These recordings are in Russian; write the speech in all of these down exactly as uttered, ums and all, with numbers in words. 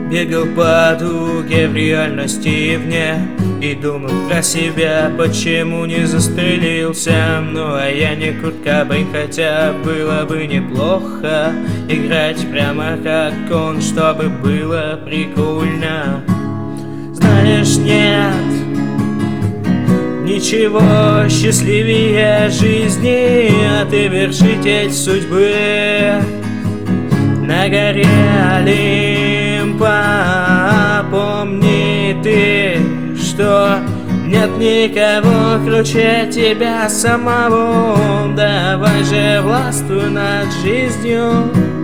Бегал по дуге в реальности вне и думал про себя, почему не застрелился. Ну а я не Курт Кобейн, хотя было бы неплохо играть прямо как он, чтобы было прикольно. Знаешь, нет ничего счастливее жизни, а ты вершитель судьбы на горе Олимпа. Помни ты, что нет никого круче тебя самого. Давай же властвуй над жизнью.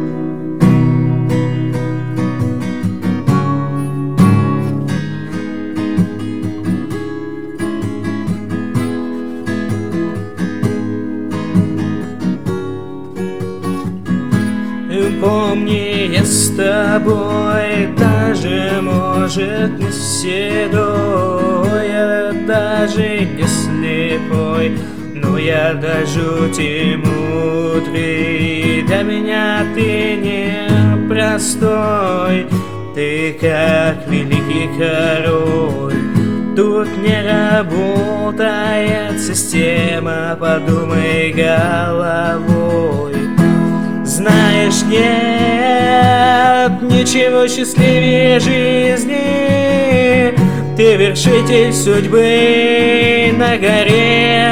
Помни, я с тобой, даже, может, не седой, я даже не слепой, но я до жути мудрый. Для меня ты не простой, ты как великий король. Тут не работает система, подумай головой. Знаешь, нет ничего счастливее жизни, ты вершитель судьбы на горе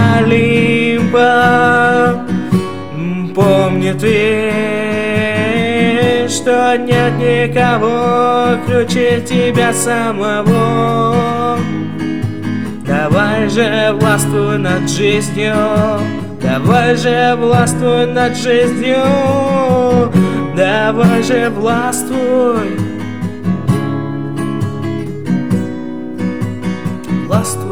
Олимпа. Помни ты, что нет никого круче тебя самого. Давай же властвуй над жизнью, давай же властвуй над жизнью, давай же властвуй, властвуй.